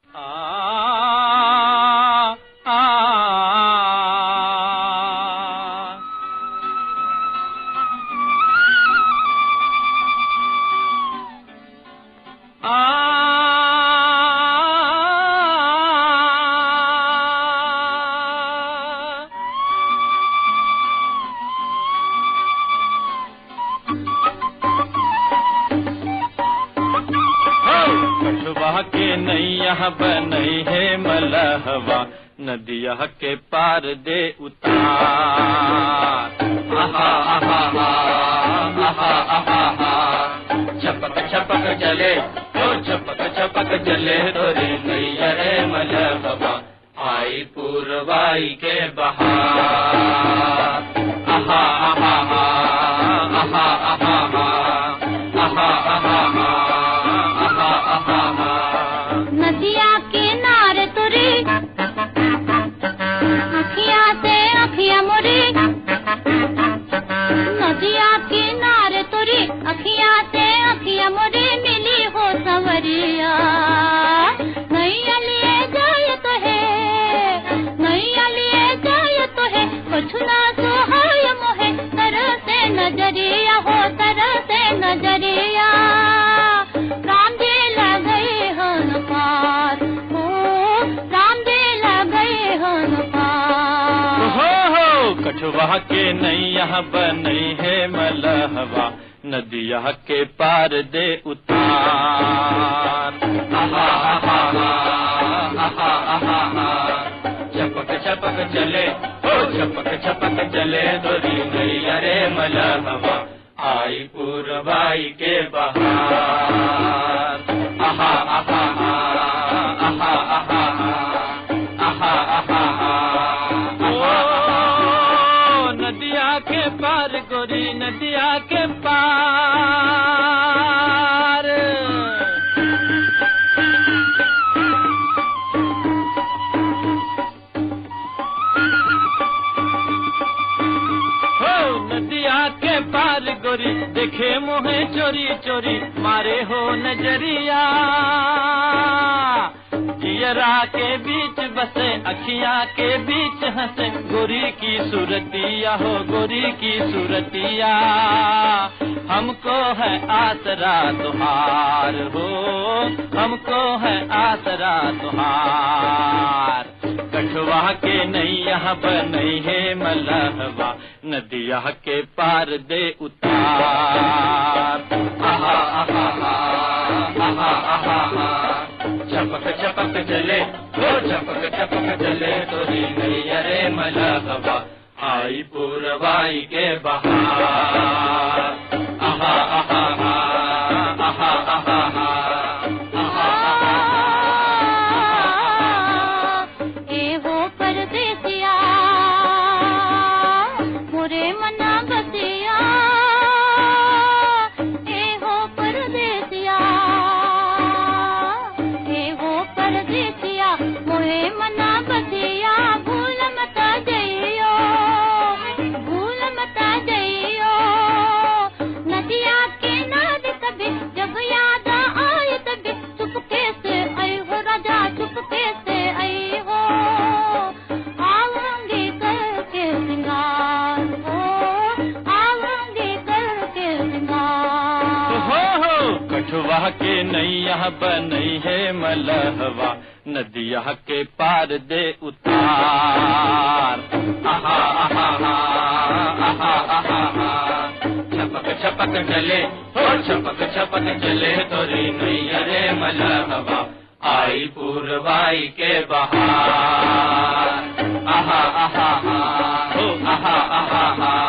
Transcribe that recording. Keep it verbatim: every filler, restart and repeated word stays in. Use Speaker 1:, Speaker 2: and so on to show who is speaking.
Speaker 1: के नैया बनई है मलहवा नदिया के पार दे उतार। आहा आहा आहा आहा आहा छपक छपक चले तो छपक छपक चले तोरी नैया रे मलहवा आई पूर्वाई के बहार। आहा आहा आहा आहा आहा आहा
Speaker 2: नदिया किनारे तुरी अखियाँ से अखियाँ मुरी। नदिया किनारे तुरी अखियाँ से अखियाँ मुरी मिली हो सवरिया। नैया लिए जाए तो है नैया लिए जाए तो है कुछ ना सुहाय मोहे तरह से नजरिया हो तरह से नजरिया। राम जी लगे हन पार हो राम जी लगे हन पार।
Speaker 1: हो हो कछुआ के नैया बनई है मलहवा नदिया के पार दे उतार। आहा आहा आहा आहा छपक छपक चले हो छपक छपक चले तोरी नैया रे मलहवा आई पूर्वाई के बहार। आहा आहा आहा आहा आहा आहा नदिया के पार गोरी नदिया के पार। हो नदिया के पार गोरी देखे मोहे चोरी चोरी मारे हो नजरिया। जियरा के बीच बसे अखियाँ के बीच हंसे गोरी की सूरतिया हो गोरी की सूरतिया। हमको है आसरा तुहार हो हमको है आसरा तुहार। कछुआ के नैया बनई है मलहवा नदिया के पार दे उतार। आहा आहा आहा आहा छपक छपक चले तो छपक छपक चले तोरी नैया रे मलहवा आई पूर्वाई के बहार। आहा आहा आहा आहा
Speaker 2: ए हो परदेसिया मोरे मना बसिया। ए हो परदेसिया ए हो परदेसिया मोरे मना बसिया। भूल मत जइयो भूल मत जइयो नदिया के नाद कभी जब याद आए तभी चुपके से आई हो राजा चुपके से आई हो। आऊंगी करके सिंगार हो आऊंगी करके सिंगार।
Speaker 1: हो हो कछुआ के नैया बनई है मलहवा नदिया के पार दे उतार। आहा आहा आहा आहा छपक छपक चले हो छपक छपक चले तोरी नैया रे मलहवा आई पूर्वाई के बहार। आहा आहा हो आहा आहा